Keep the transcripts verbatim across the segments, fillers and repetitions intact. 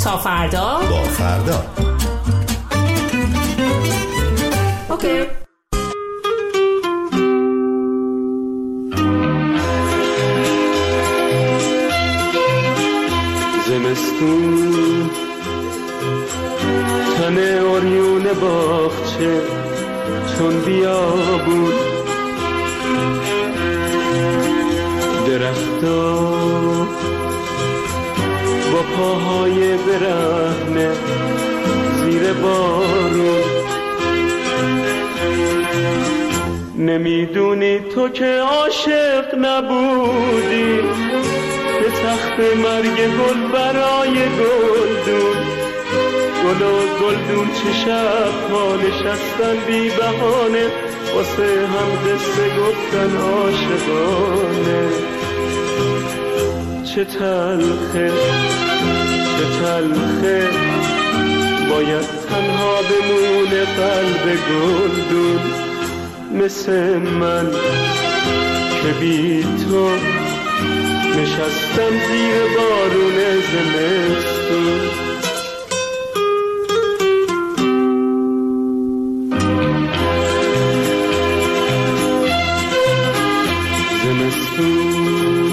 تا فردا با فردا. اوکی. زمستون تن اوریون باغچه چون بیابون، درختا با پاهای برهنه زیر بارون. نمیدونی تو که عاشق نبودی، به تخت مرگ گل برای گلدون، گل و گلدون چه شب ها نشستن بی بهانه، واسه هم قصه گفتن عاشقانه. چه تلخه چه تلخه باید تنها بمونه قلب گلدون، مثل من که بی تو نشستم زیر بارون زمستون. زمستون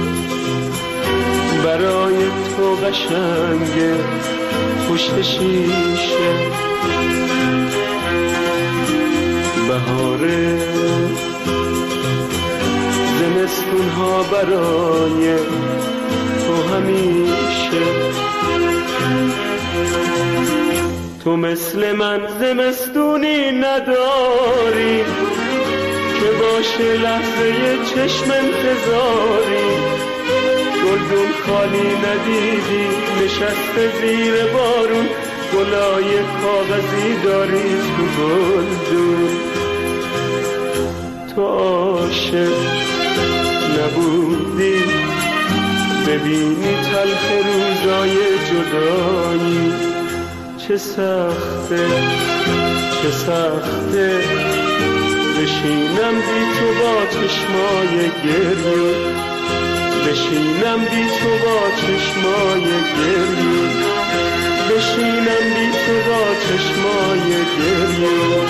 برای تو قشنگه پشت شیشه، بهاره زمستون ها برای تو همیشه. تو مثل من زمستونی نداری که باشه لحظه چشم انتظاری، گلدون خالی ندیدی نشسته زیر بارون، گلای کاغذی داری تو گلدون. تو عاشق نبودی ببینی تلخ روزای جدایی، چه سخته چه سخته بشینم بی تو با چشمای گریون، بشینم بی تو با چشمای گریون، بشینم بی تو با چشمای گریون.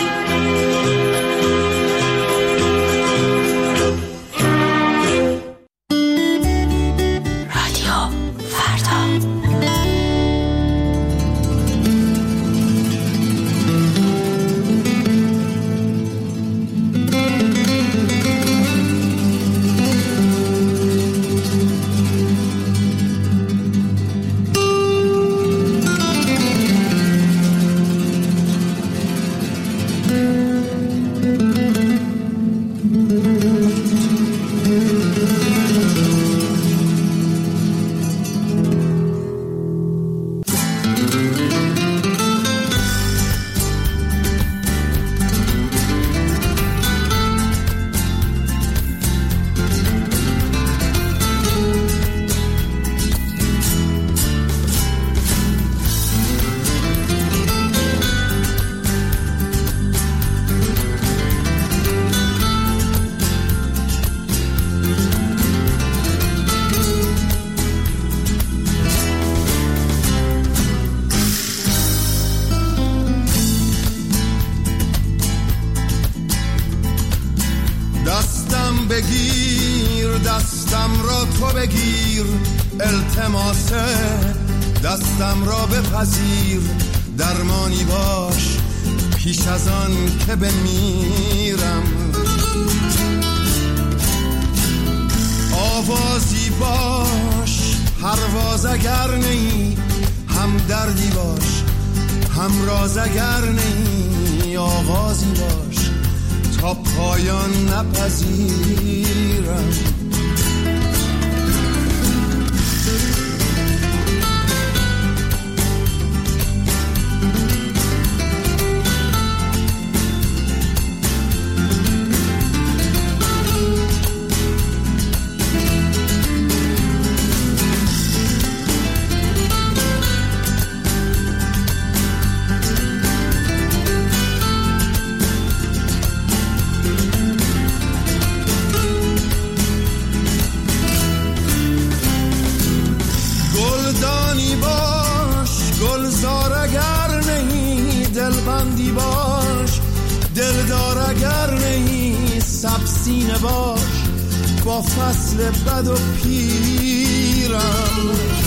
بگیر دستم را تو بگیر، التماسه دستم را بپذیر، درمانی باش پیش از آن که بمیرم، آوازی باش پرواز اگر نی، هم دردی باش هم راز اگر نی، آغازی باش تا پایان نپذیرم. گلدانی باش گلزار اگر نهی دلبندی باش، دلدار اگر نهی سبسینه باش، با فصل بد و پیرم.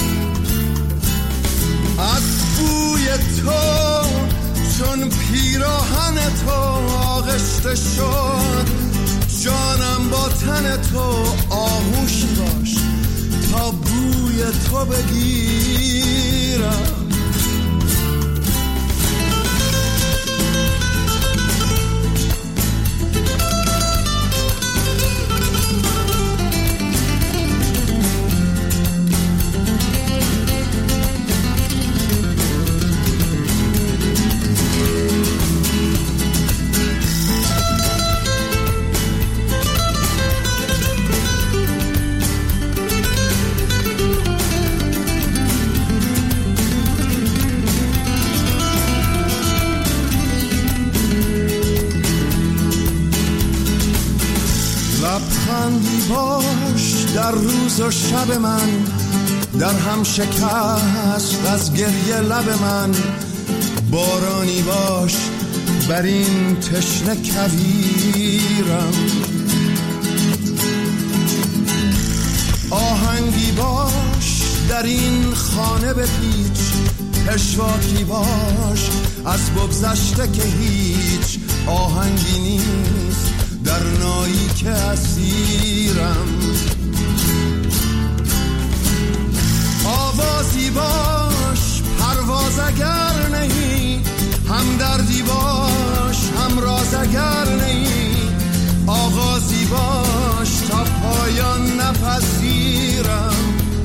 از بوی تو چون پیراهن تو آغشته شد، جانم با تن تو آغوشی باش تا بوی تو بگیرم. لبخندی باش در روز و شب من، در هم شکست از گریه لب من. بارانی باش بر این تشنه کویرم، آهنگی باش در این خانه بپیچ، پشواکی باش از بگذشته که هیچ آهنگی نیست در نایی که اسیرم. آوازی باش پرواز اگر نهی، همدردی باش همراز اگر نهی، آغازی باش تا پایان نپذیرم.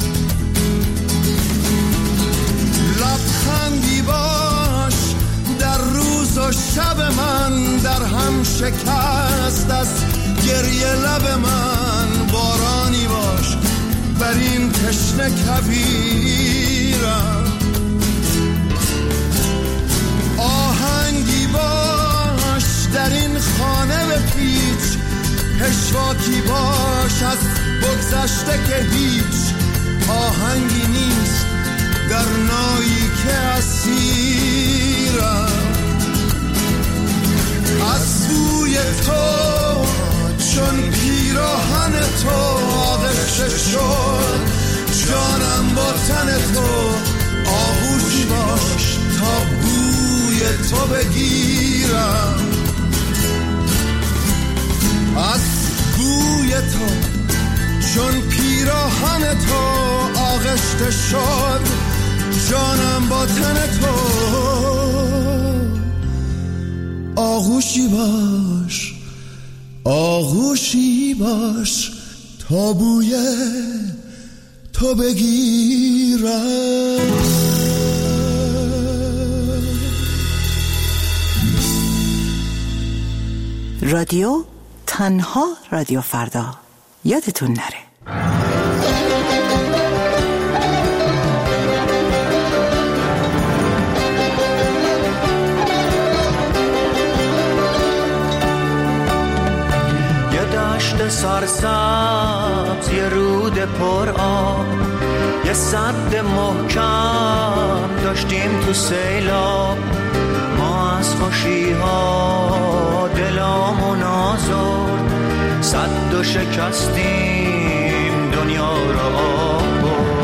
لبخندی باش در روز و شب من، در هم شکست از گریه لب من. بارانی باش بر این تشنه کویرم، آهنگی باش در این خانه بپیچ، پشواکی باش از بگذشته که هیچ آهنگی نیست در نایی که اسیرم. از بوی تو چون پیراهن تو آغشته شد، جانم با تن تو آغوشی باش تا بوی تو بگیرم. از بوی تو چون پیراهن تو آغشته شد، جانم با تن تو آغوشی باش، آغوشی باش تا بوی تو بگیرم. رادیو تنها رادیو فردا، یادتون نره. سرسبز یه رود پر آب، یه سد محکم داشتیم تو سیلاب. ما از خوشی ها دلامون آزرد، سد و شکستیم دنیا را آب برد.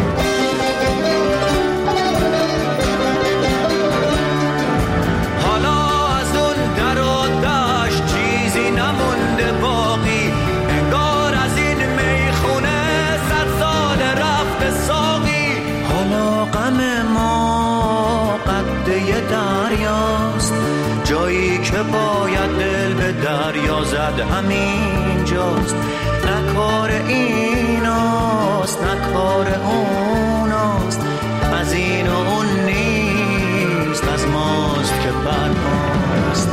حالا از اون در و دشت چیزی نمونده باقی، انگار از این میخونه صد سال رفته ساقی. حالا غم ما قده دریاست، جایی که باید دل به دریا زد همین جاست. نه کار ایناست نه کار اوناست، از این و اون نیست، از ماست که بر ماست.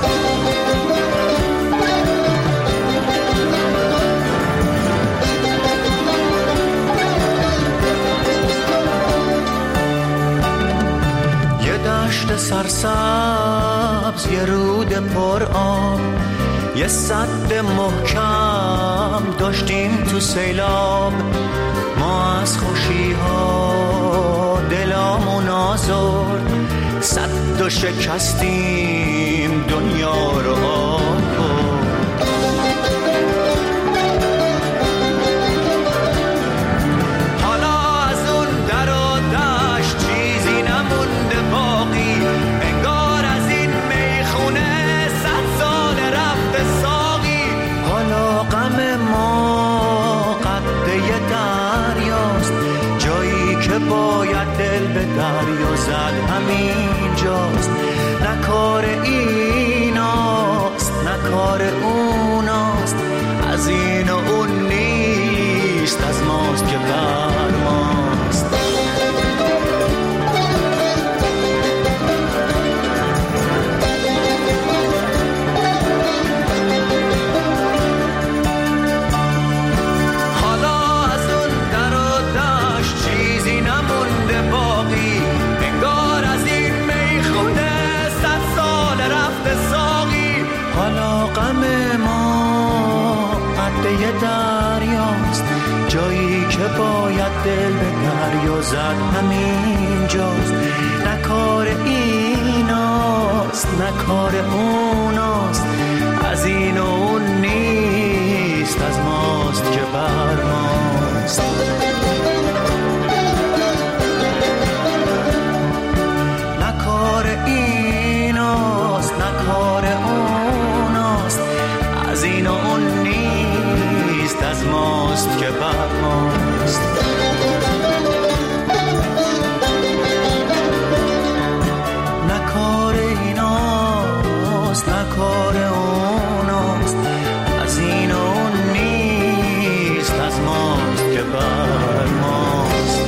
یه دشت سرسبز یه رود پر آب، یه سد محکم داشتیم تو سیلاب. ما از خوشی ها دلامون آزرد، تو شکستیم دنیا رو حالا از اون در و دشت چیزی نمونده باقی انگار از این میخونه صد سال رفته ساقی حالا غم ما قده دریاست جایی که باید دل به دریا زد همین جاست نه کار ایناست نه کار اوناست از این و اون نیست از ماست که بر ماست حالا از اون در و دشت چیزی نمونده باقی انگار از این میخونه صد سال رفته ساقی حالا غم ما قده دریاست جایی که باید دل به دریا زد همین جاست نه کار ایناست نه کار اوناست از این و اون نیست از ماست که بر ماست نه کار ایناست نه کار اوناست از این و اون نیست از ماست که بر ماست نه کار ایناست نه کار اوناست از این و اون نیست از ماست که بر ماست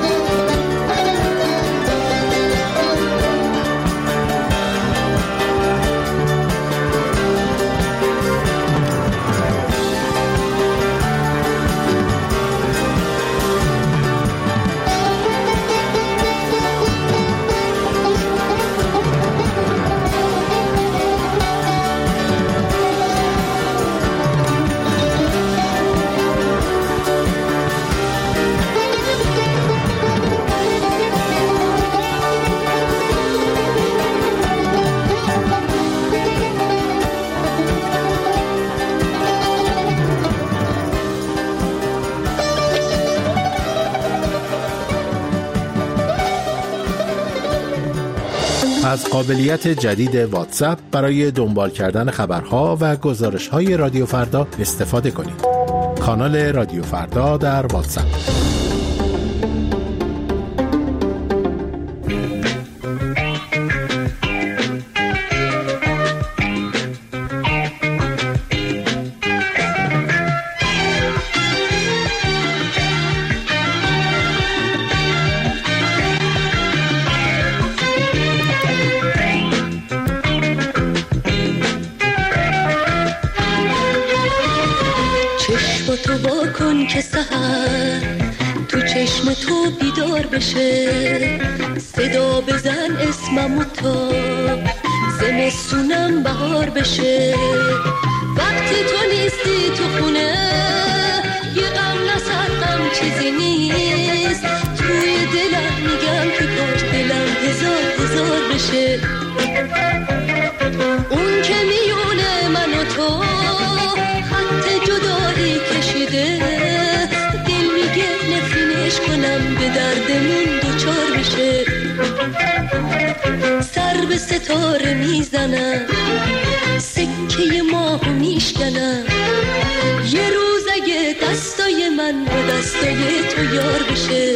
از قابلیت جدید واتساپ برای دنبال کردن خبرها و گزارش‌های رادیو فردا استفاده کنید. کانال رادیو فردا در واتساپ. تو با کن که سحر تو چشم تو بیدار بشه صدا بزن اسممو تا زمستونم بهار بشه وقتی تو نیستی تو خونه یه غم نسر غم چیزی نیست توی دلم میگم که کاش دلم هزار هزار بشه اون که میونه من و تو خط جدایی کشیده دل میگه نفرینش کنم به دردمون دوچار بشه سر به ستاره میزنم سکه ماهو میشکنم یه روز اگه دستای من با دستای تو یار بشه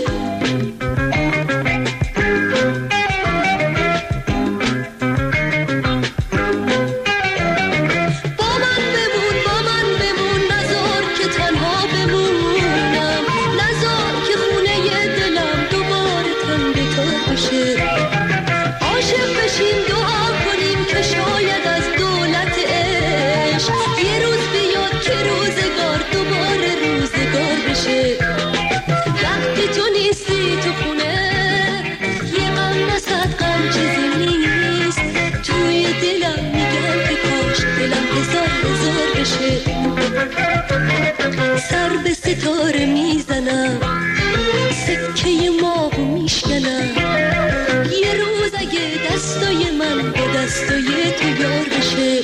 دستای تو یار بشه.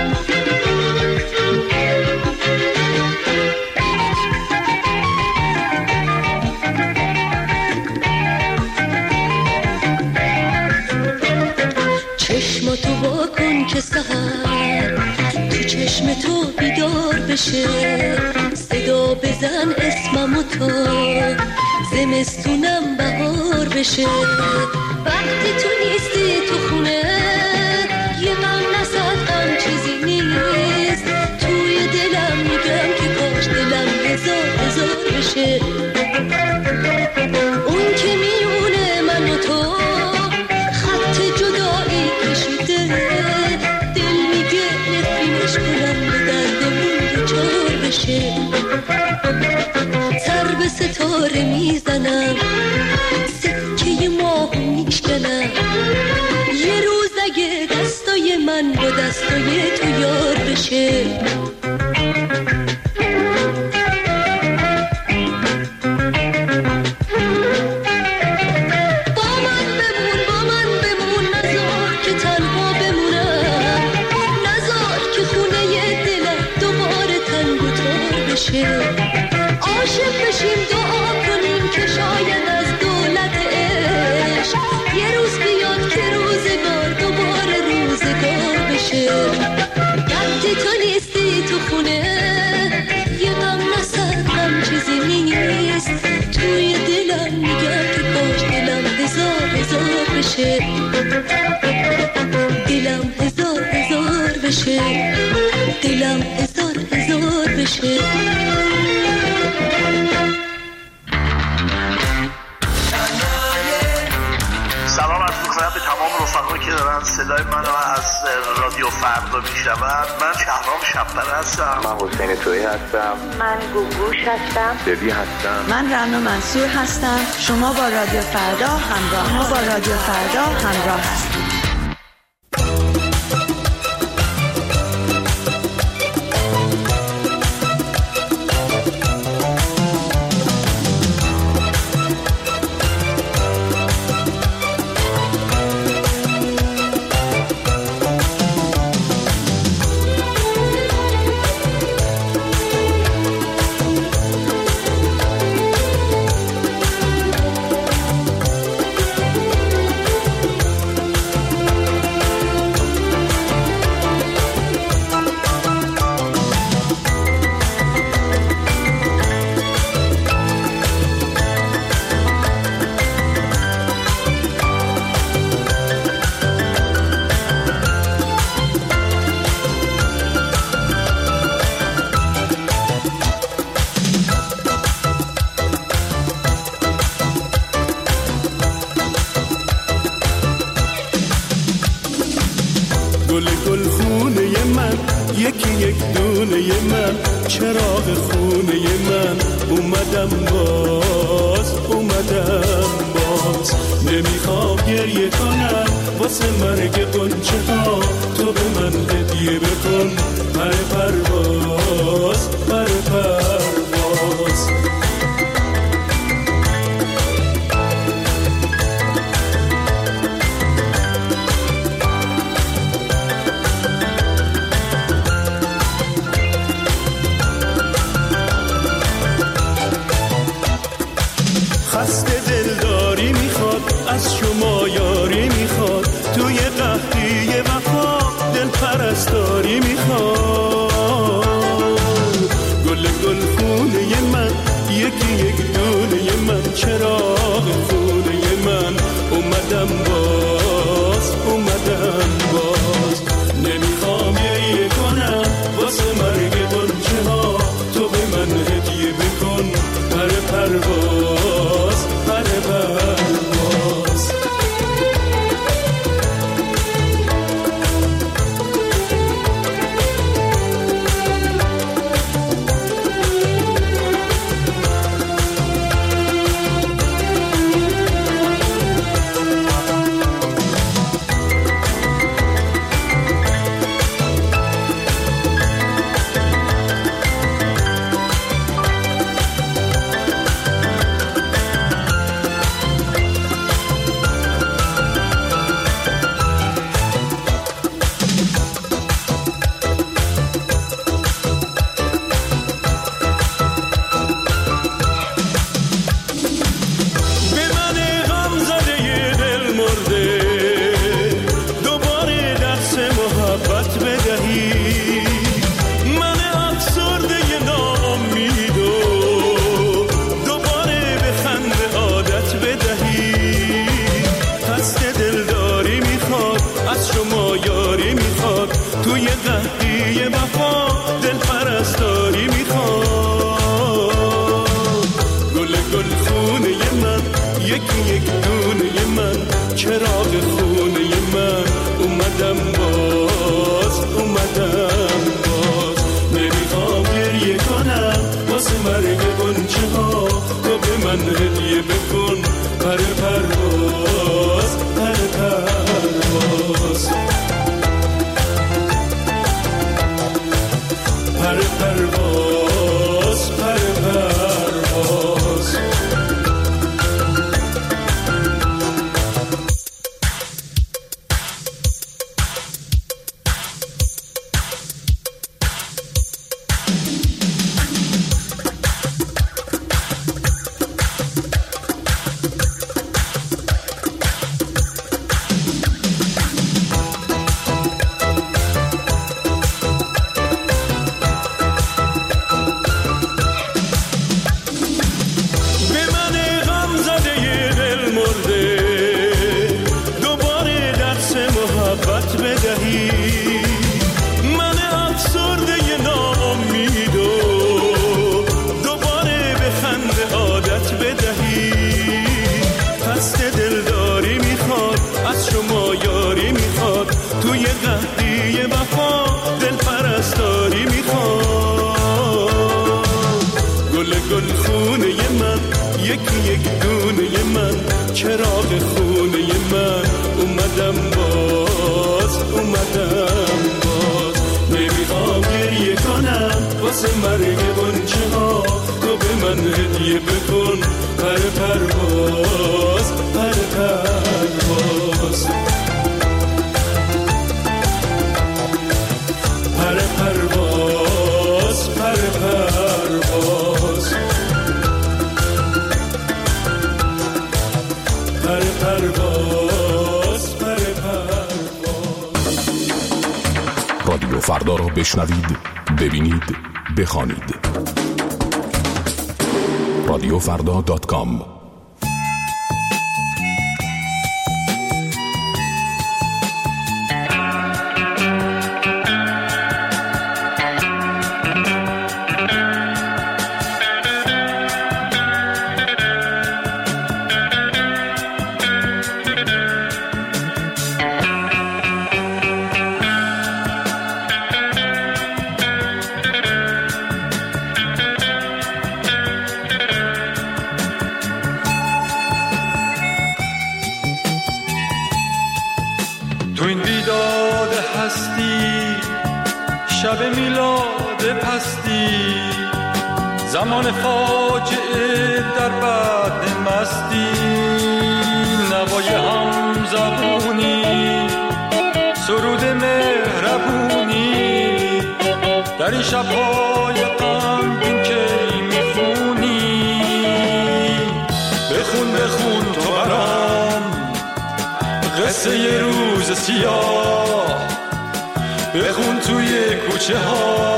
چشماتو وا کن که سحر تو چشم تو بیدار بشه. صدا بزن اسممو تا زمستونم بهار بشه. وقتی تو نیستی تو خونه یه غم نصد غم چیزی نیست. توی دلم میگم که کاش دلم هزار هزار بشه. اون که میونه من و تو خط جدایی کشیده. دل میگه نفرینش کنم به دردمون دوچار بشه. سر به ستاره میزنم سکه ماه میشکنم. یه روز اگه دستای من با دستای تو یار بشه. با من بمون با من بمون نذار که تنها بمونم. نذار که خونه دلم دوباره تنگ و تار بشه. عاشق بشیم دعا کنیم که شاید از دولت عشق یه روز بیاد که روزگار دوباره روزگار بشه. وقتی تو نیستی تو خونه یه غم نصد غم چیزی نیست. توی دلم میگم که کاش دلم هزار هزار بشه. دلم هزار هزار بشه. دلم هزار هزار بشه. سلام عرض می‌کنم به تمام رفقایی که دارن صدای منو از رادیو فردا میشنون. من شهرام شب‌پره هستم. من حسین تویی هستم. من گوگوش هستم. دبی هستم. من رنا منصور هستم. شما با رادیو فردا همراه ما با رادیو فردا همراه هستید. گل گل خونه من یکی یک دونه من چراغ خونه من اومدم باز اومدم باز. نمیخوام گریه کنم واسه مرگ قنچه ها. تو به من هدیه بکن پر پرواز پر پرواز. خسته دلداری میخواد از شما یاری میخواد. توی قحطی وفا دل پرستاری میخواد. گل گل خونه من یکی یک دونه من چراغ خونه من اومدم باز اومدم باز. نمیخوام گریه کنم واسه مرگ قنچه ها. تو به من هدیه بکن پر پرواز پر پرواز. چراغ خونه من اومدم باز اومدم باز نمیخوام گریه کنم واسه مرگ گنچه ها تو به من هدیه بکن پر پرواز پر پرواز پر پرواز پر پرواز رادیو فردا را بشنوید، ببینید، بخوانید. رادیو فردا دات کام. تو این بیداد هستی، شب میلاد پستی، زمان فاجعه در بعد مستی، نوای هم زبونی، سرود مهربونی، در این شب‌های غمگین که میخونی، بخون بخون تو برام قصه ی روز سیاه، بخون توی کوچه ها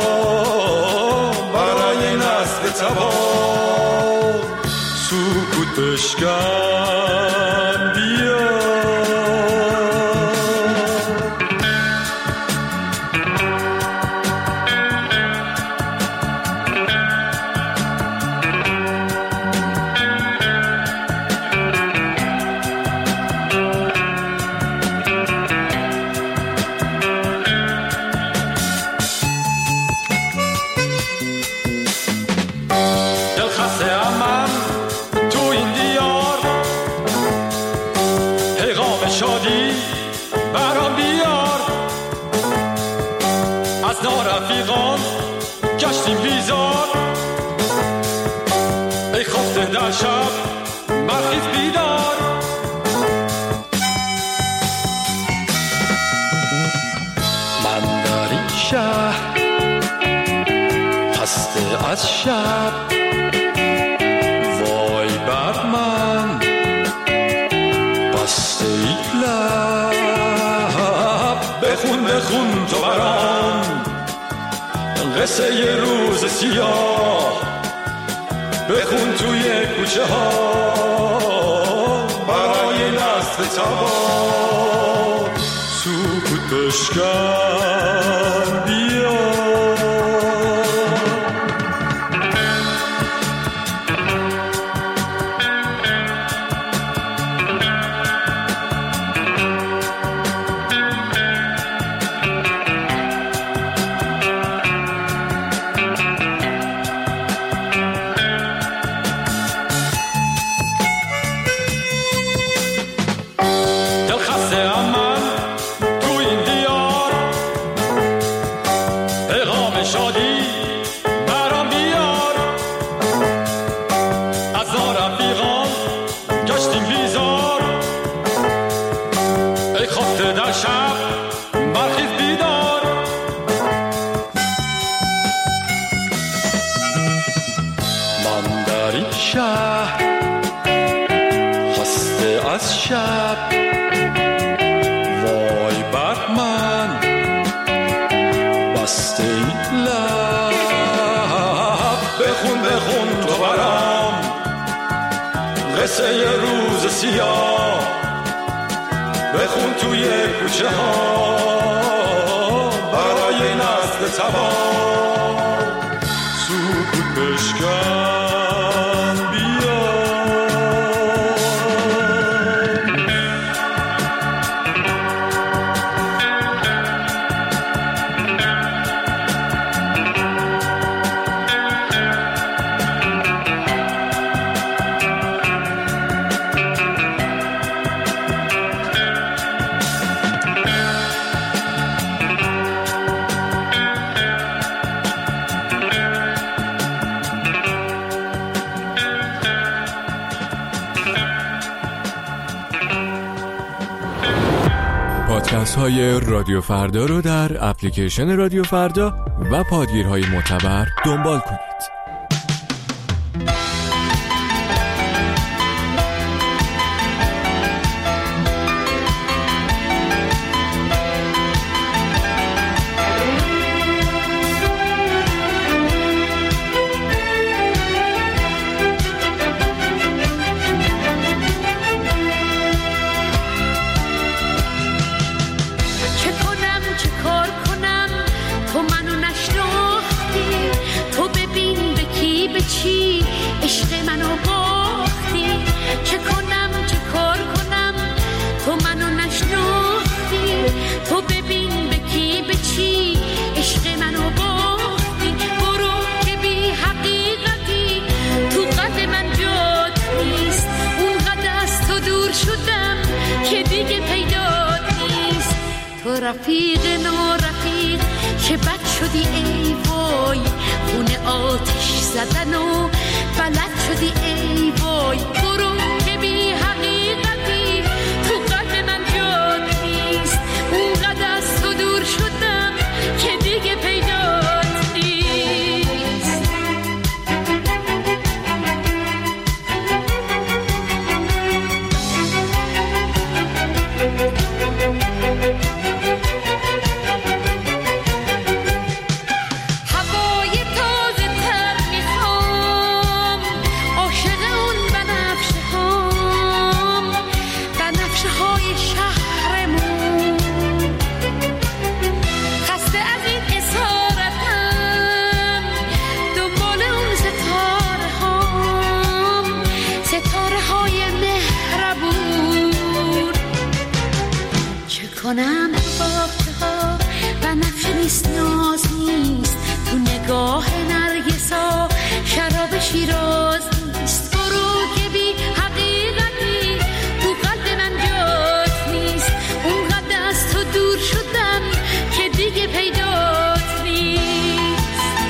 برای نسل تباه، سکوت بشکن بیا. نارفیقان گشتیم بیزار، ای خفته در شب برخیز بیدار، من در این شهر خسته از شب، وای بر من بسته ای لب، بخون بخون تو برام قصه ی روز سیاه، بخون توی کوچه ها برای نسل تباه، سکوت بشکن بیا. از شب. وای بر من بسته ای لب، بخون بخون تو برام قصه ی روز سیاه، بخون توی کوچه ها برای نسل تباه. سکوت بشکن بیا، پادکست های رادیو فردا رو در اپلیکیشن رادیو فردا و پادگیرهای معتبر دنبال کنید. رفیق نو رفیق که بد شدی ای وای، خونه آتش زدن و بلد شدی ای وای. برو که بی حقیقتی تو قلب من جاد نیست، اونقدر از تو دور شدم که دیگه پیدات نیست. کنم تو باغچه ها بنفشه نیست، ناز نیست تو نگاه نرگسا، شراب شیراز نیست. برو که بی حقیقتی تو قلب من جات نیست، اونقدر از تو دور شدم که دیگه پیدات نیست.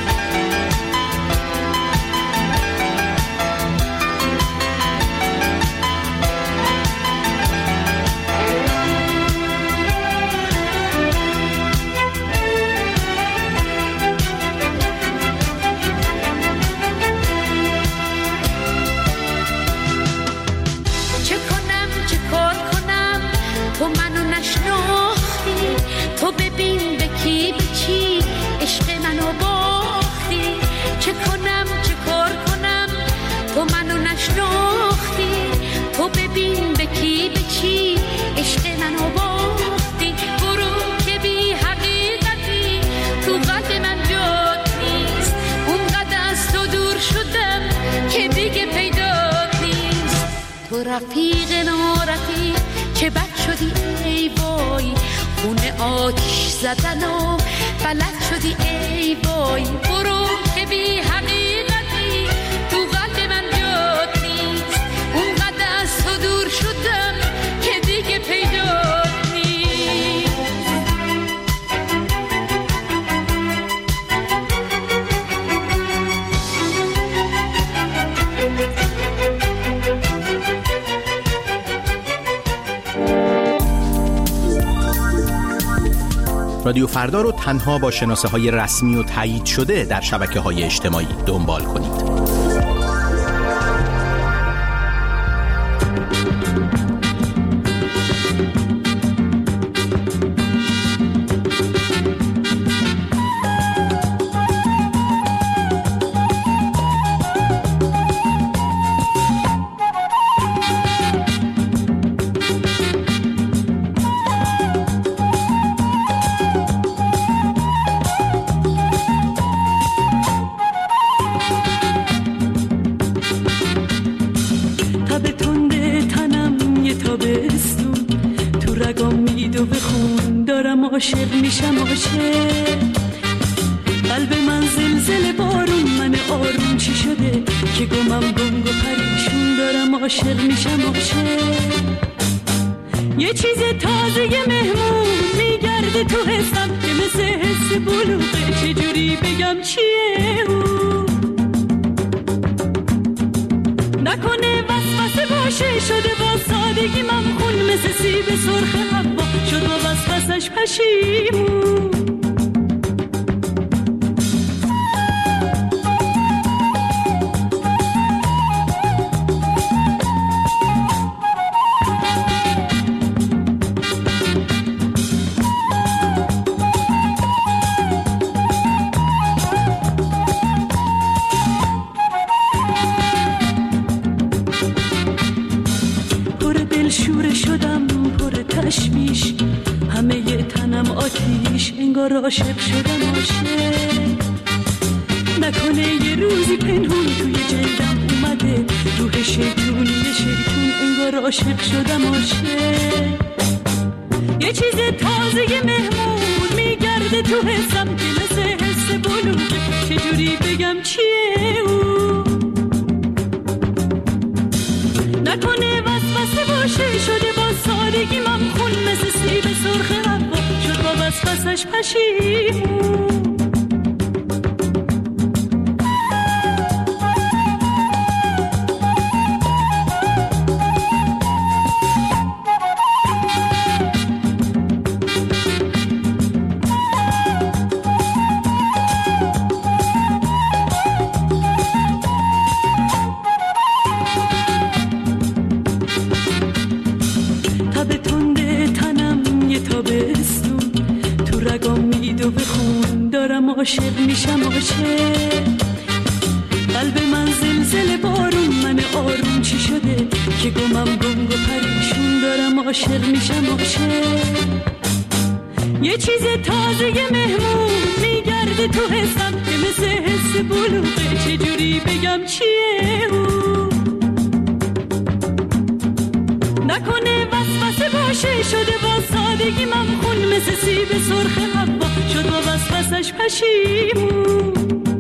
تو منو نشناختی، تو ببین به کی به چی عشق منو باختی. چه کنم چه کار کنم تو منو نشناختی، تو ببین به کی به چی عشق منو باختی. برو که بی حقیقتی تو قلب من جات نیست، اونقدر از تو دور شدم که دیگه پیدات نیست. تو رفیق نارفیق که بد شدی ای وای، خونه آتش زدن و بلد شدی ای وای. برو که بی حقیقتی تو قلب من جات نیست، اونقدر از تو دور شدم که دیگه پیدات نیست. رادیو فردا رو تنها با شناسه های رسمی و تایید شده در شبکه های اجتماعی دنبال کنید. میدو بخون دارم عاشق میشم عاشق قلب من زلزله بارون من آروم چی شده که گمم گنگ و پریشون دارم عاشق میشم عاشق یه چیز تازه مهمون میگرده تو حسم که مثل حس بلوغه چجوری بگم چیه اون نکنه وسوسه باشه شده با سادگی ممخون مثل سیب سرخ حوا شد با وسوسش پشیمون انگار عاشق شدم عاشق نکنه یه روزی پنهون توی جلدم اومده روح شیطونی شیطون انگار عاشق شدم عاشق یه چیز تازه مهمون میگرده تو حسم که مثل حس بلوغه چجوری بگم چیه اون نکنه وسوسه باشه شده با سادگی ممخون مثل سیب سرخ حوا شد با وسوسش پشیمون عاشق میشم عاشق قلب من زلزله بارون من آروم چی شده که گمم گنگ و پریشون دارم عاشق میشم عاشق یه چیز تازه مهمون میگرده تو حسم که مثل حس بلوغه چجوری بگم چیه اون نکنه وسوسه باشه شده با سادگی ممخون مثل سیب سرخ حوا شد با وسوسش پشیمون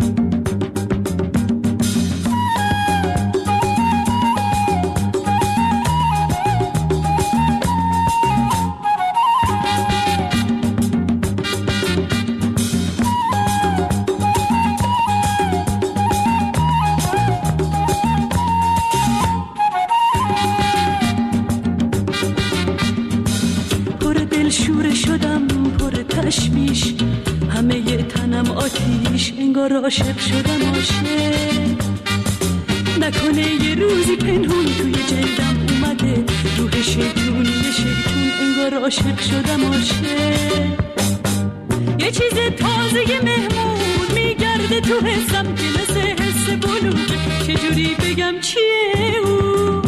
انگار عاشق شدم عاشق نکنه یه روزی پنهون توی جلدم اومده روح شیطونی شیطون انگار عاشق شدم عاشق یه چیز تازه مهمون میگرده تو حسم که مثل حس بلوغه چجوری بگم چیه اون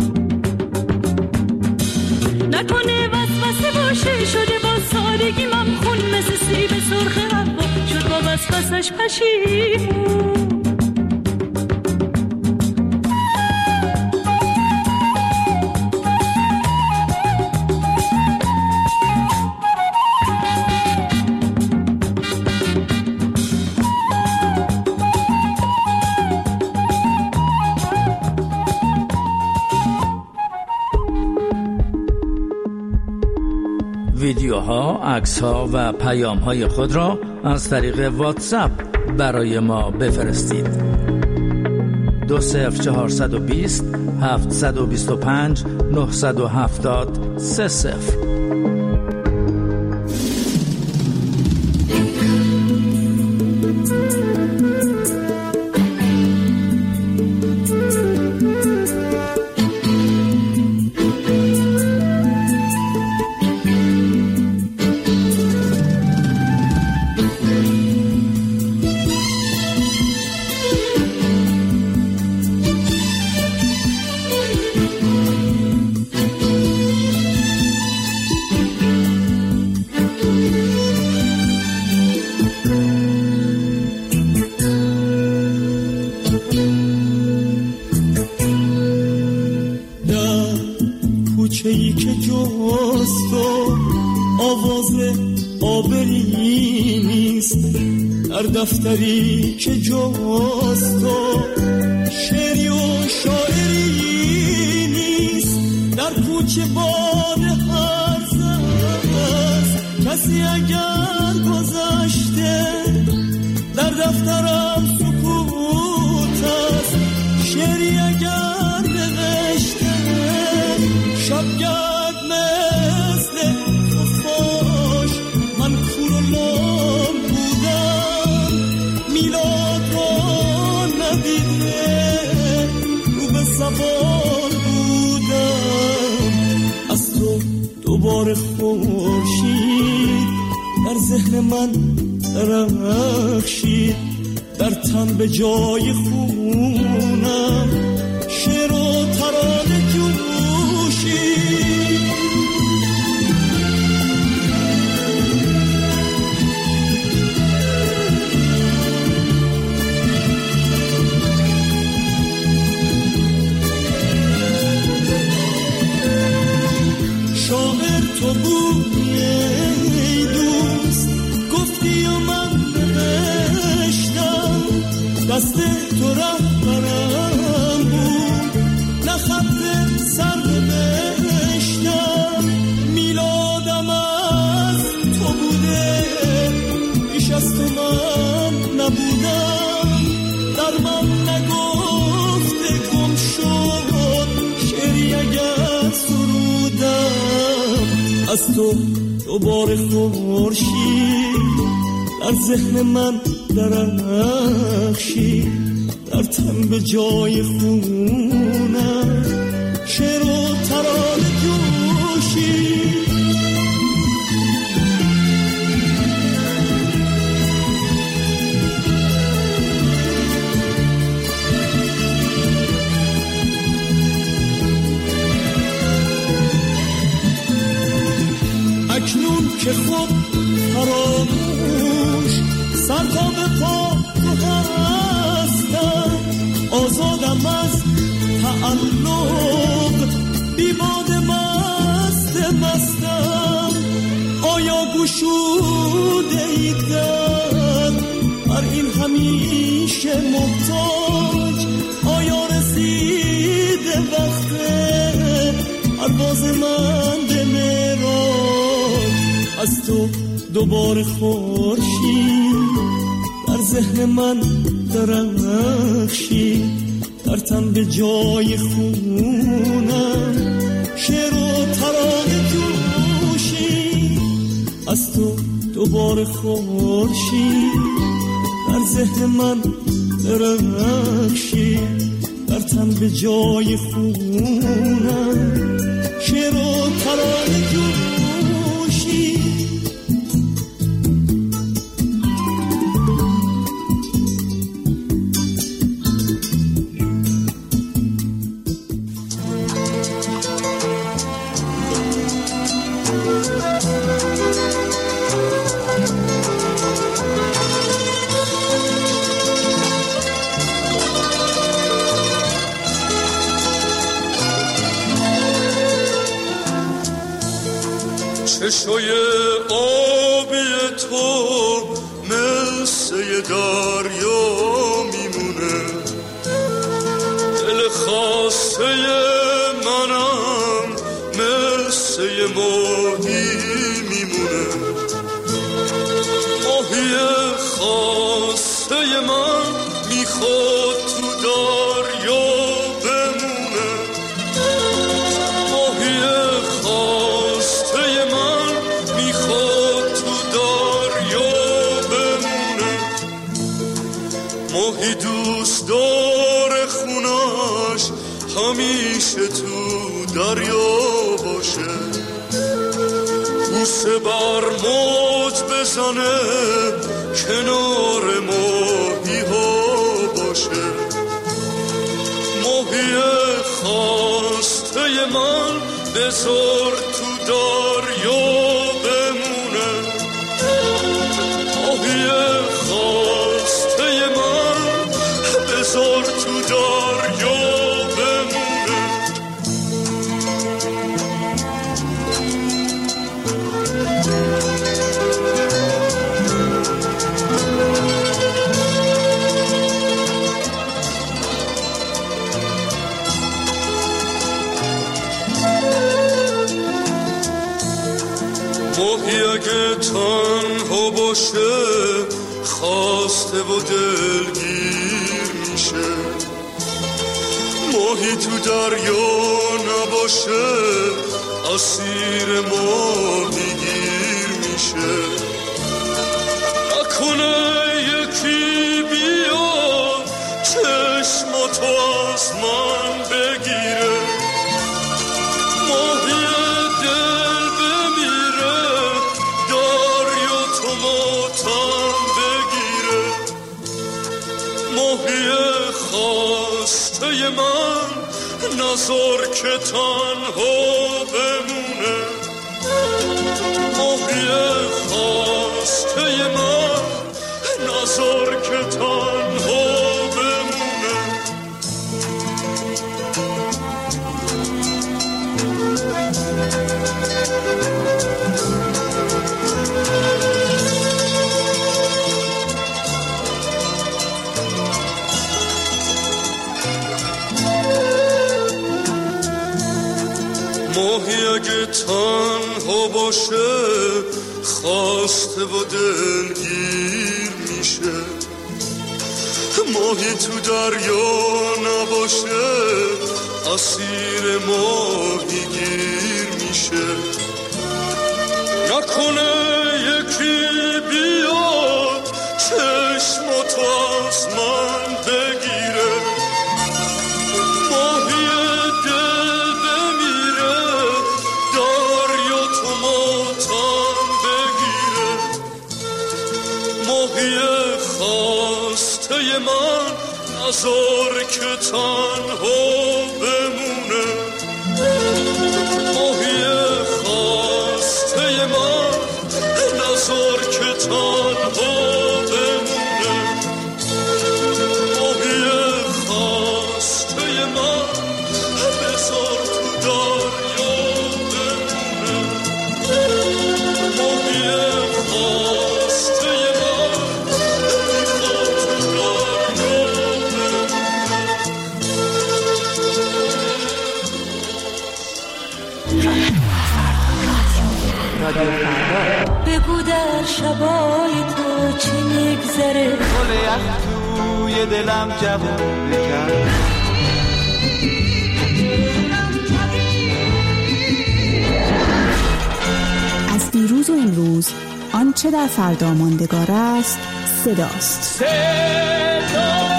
نکنه وسوسه باشه شده با سادگی ممخون مثل سیب سرخ حوا شد با وسوسش پشیمون ویدیوها، عکس‌ها و پیام‌های خود را از طریق واتساپ برای ما بفرستید. دو صفر چهارصد و بیست هفتصد و بیست و پنج نهصد و هفتاد سه صفر. کوچه‌ای که جز تو آواز آبری نیست در دفتری که جاست و شعری و شاعری نیست در کوچه باد هرز است کسی اگر گذشته در دفترم سکوت است شعری اگر نوشته شبگرد مثل خفاش من کور و لام بودم میلاد را ندیده رو به سوال بودم از تو دوباره خورشید در ذهن من درخشید در تن به جای خونم شعر و ترانه جوشید شاعر تو بودی ای دوست گفتی و من نوشتم دست تو رهبرم بود نه خط سر نوشتم میلادم از تو بوده پیش از تو من نبودم در من نگفته گم شد شعری اگر سرودم از تو دوباره خورشید در ذهن من درخشید در تن به جای خونم شعر و ترانه جوشید اکنون که خود فراموش سر تا به پا تو هستم آزادم از تعلق بیباد مست مستم آیا گشوده ای در بر این همیشه محتاج آیا رسیده وقت پرواز من به معراج از تو دوباره خورشید در ذهن من درخشید در تن به جای خونم شعر و ترانه جوشید از تو دوباره خورشید در ذهن من درخشید در تن به جای خونم شعر و ترانه جوشید چشای آبی تو مثل دریا میمونه دل خاسته منم مثل ماهی میمونه ماهی خاسته من میخواد تو دریا بمونه ماهی خاسته من میخواد تو دریا بمونه ماهی دوست داره خونش همیشه تو دریا باشه بوسه بر موج بزنه کنار ماهی ها باشه ماهی خواسته من بذار تو دریا بمونه ماهی خواسته من بذار تو دریا بمونه ماهی اگه تنها باشه خواسته و دلگیر میشه، ماهی تو دریا نباشه اسیر ماهی گیر میشه. نکنه یکی بیاد چشماتو از من بگیره، ماهی دل بمیره دریا تو ماتم بگیره. ماهی خواسته من نذار که تنها بمونه، ماهی خواسته من نذار که تنها بمونه. ماهی اگه تنها باشه خواسته و دلگیر میشه، ماهی تو دریا نباشه اسیر ماهی گیر میشه. نکنه یکی بیاد چشماتو از من بگیره، ماهی دل بمیره دریا تو ماتم بگیره. ماهی خواسته من نذار که تنها بمونه، ماهی خواسته من نذار که تنها بمونه، ماهی خواسته من بذار تو دریا بمونه، ماهی خواسته من بذار تو دریا بمونه. بگو در شبای تو چی میگذره، گل یخ توی دلم جوون بکن. از دیروز و امروز آنچه در فردا ماندگار است صداست. صدا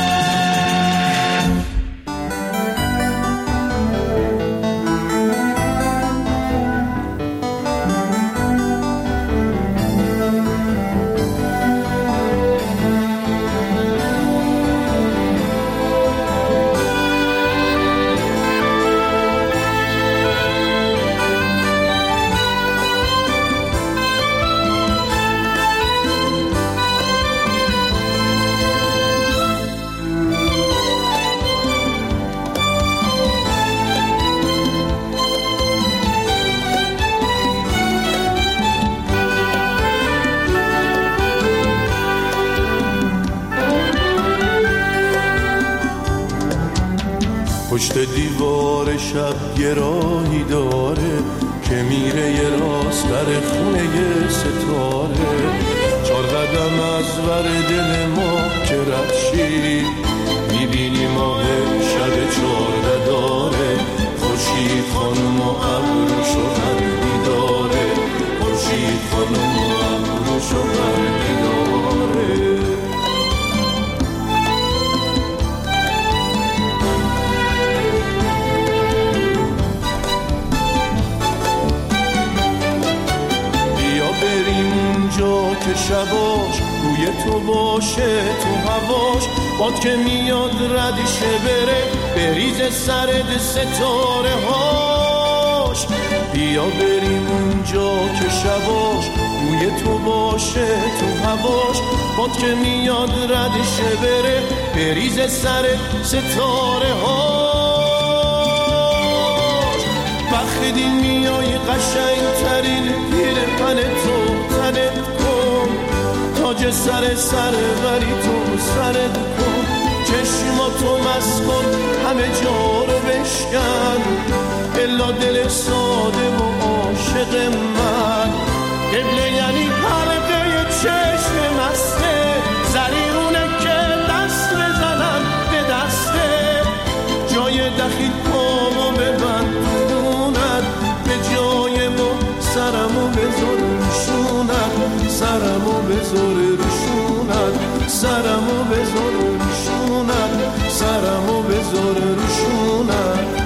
پشت دیوار شب یه راهی داره که میره یه راست بر خونه یه ستاره. چار قدم از ور دل ما که رد شی میبینی ماه شب چارده داره. خورشید خانم و ابروشو غربی داره، خورشید خانم و ابروشو غربی داره. که شباش روی تو باشه تو هواش، باد که میاد ردیشه بره بریز سرد ستاره هاش. بیا بریم اونجا که شباش روی تو باشه تو هواش، باد که میاد ردیشه بره بریز سرد ستاره هاش. بخدی میای قشنگ ترین پیرهن تو تنت کن، تاج سر سر بری تو سرت کن. چشماتو مست کن همه جا رو بشکن، الا دل ساده و عاشق من. سرمو بذار روشونت، سرمو بذار روشونت، سرمو بذار روشونت، سرمو بذار روشونت.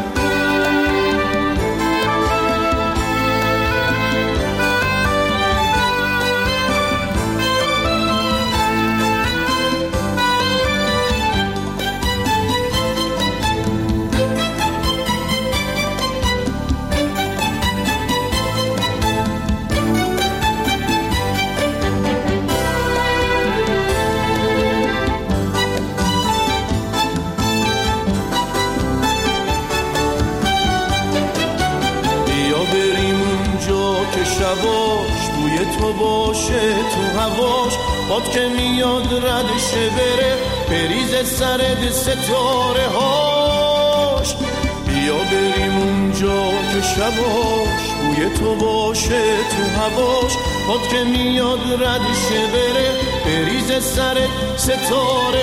شباش بوی تو باشه تو هواش، باد که میاد ردشه بره بریز سرد ستاره هاش. بیا بریم اونجا که شباش بوی تو باشه تو هواش، باد که میاد ردشه بره بریز سرد ستاره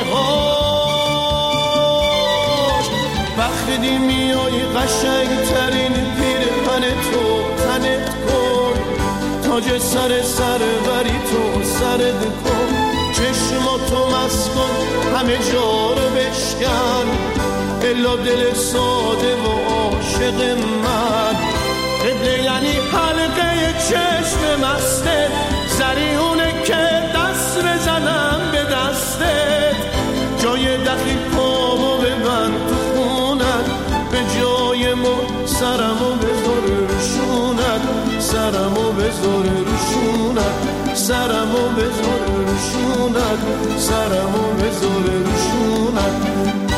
هاش. وقتی میای قشنگ ترین پیرهن تو تنت کن، تاج سر سر بری تو سرد کن، چشماتو مست کن همه جا رو بشکن، الا دل ساده و عاشق من. قبله یعنی حلقه چشم مسته، زریونه که دست بزنم به دستت، جای دخیل پامو ببند تو خونت، به جای ما سرمو بذار روشونت، سرمو بذار روشونت، سرمو بذار روشونت، سرمو بذار روشونت.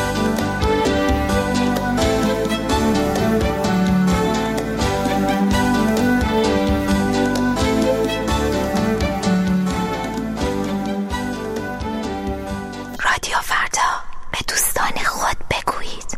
رادیو فردا، به دوستان خود بگویید.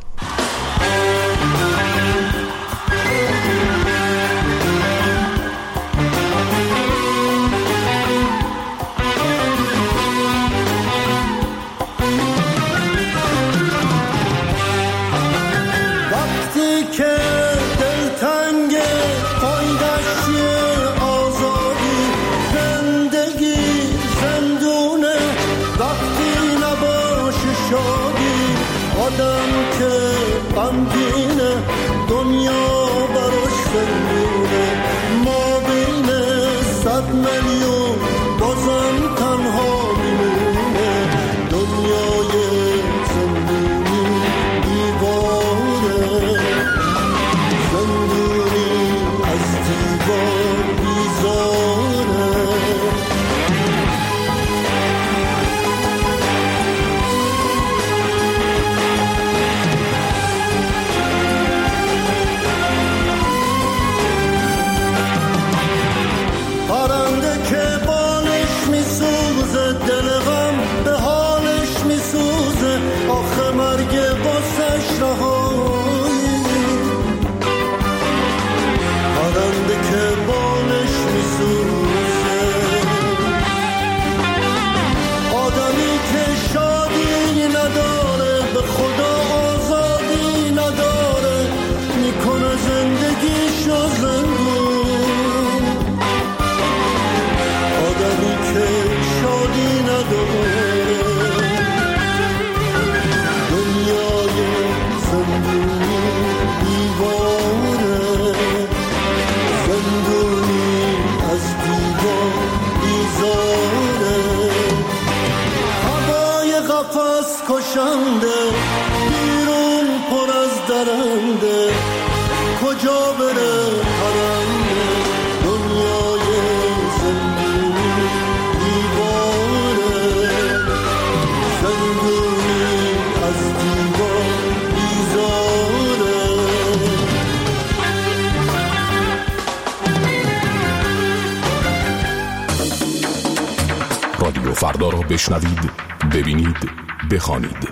رادیو فردا را بشنوید، ببینید، بخوانید.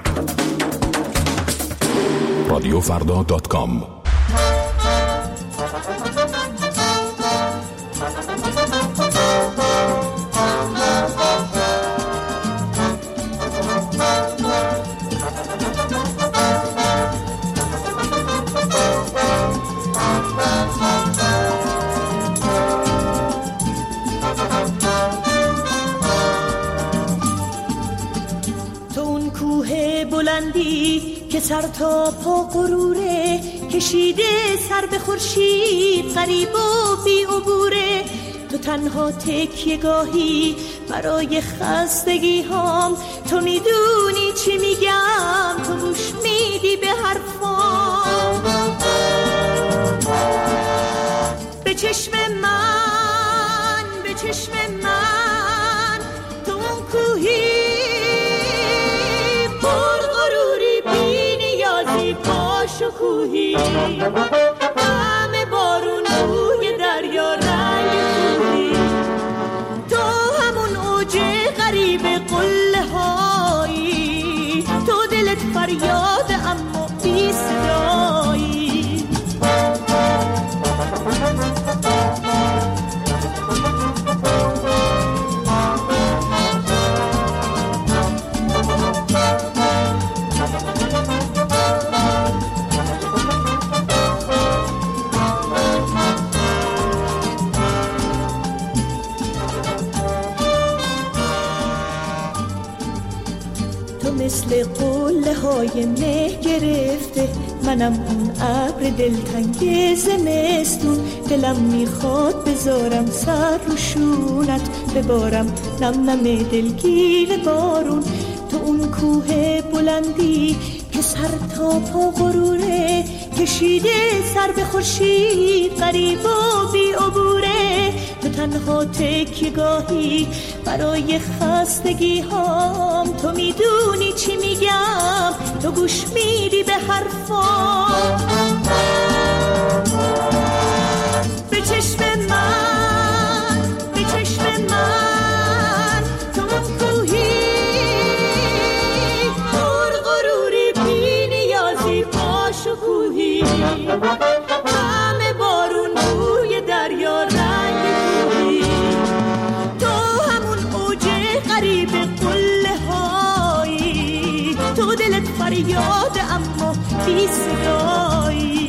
رادیو فردا دات کام. سر تا پا غروره، کشیده سر به خورشید، غریب و بی عبوره. تو تنها تکیه گاهی برای خستگی هام، تو میدونی چی میگم، تو گوش میدی به حرفام. به چشم من، به چشم من، تو اون کوهی پر غروری، بی نیازی، با شکوهی، همه بارون روی دریا، رنگ کوهی. تو همون اوج غریب قله هایی، تو دلت فریاد اما بی صدایی. مثل قله های مه گرفته، منم اون ابر دلتنگ زمستون. دلم میخواد بذارم سر رو شونت، ببارم نم نم دلگیر بارون. تو اون کوه بلندی که سر تا پا غروره، کشیده سر به خورشید، غریب و بی عبوره. تو تنها تکیه گاهی برای خستگی هام، تو میدونی چی میگم، تو گوش میدی به حرفام. به چشم من، به چشم من، تو اون کوهی پر غروری، بی نیازی، با شکوهی، همه بارون روی دریا، رنگ کوهی. تو همون اوج غریب قله هایی، تو دلت فریاد اما بی صدایی.